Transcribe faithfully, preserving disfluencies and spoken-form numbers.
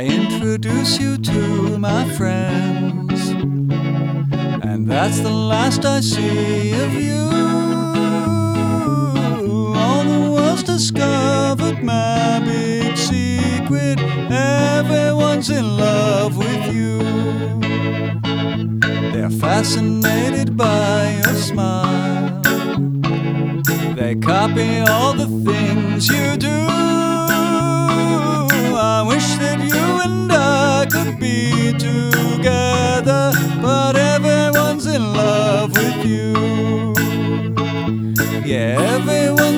I introduce you to my friends, and that's the last I see of you. All the world's discovered my big secret. Everyone's in love with you. They're fascinated by your smile. They copy all the things you do. I wish that you and I could be together, but everyone's in love with you. Yeah, everyone's